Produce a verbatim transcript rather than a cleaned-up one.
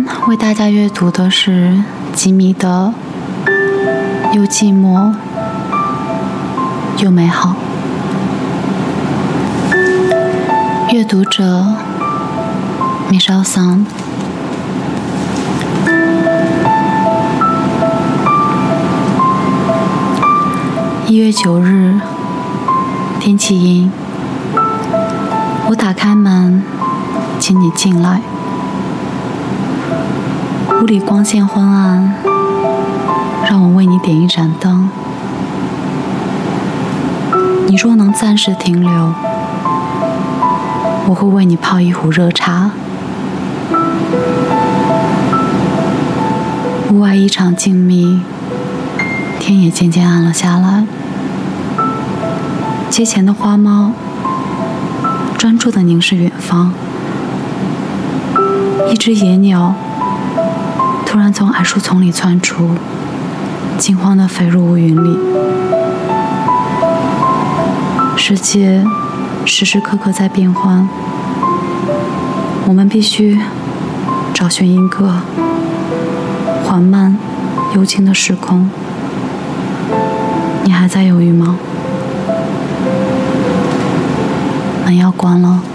天为大家阅读的是吉米的《又寂寞又美好》，阅读者 Michelle Sun。一月九日，天气阴。我打开门，请你进来。屋里光线昏暗，让我为你点一盏灯。你若能暂时停留，我会为你泡一壶热茶。屋外异常静谧，天也渐渐暗了下来。街前的花猫专注地凝视远方，一只野鸟突然从矮树丛里窜出，惊慌地飞入乌云里。世界时时刻刻在变换，我们必须找寻一个缓慢幽静的时空。你还在犹豫吗？门要关了。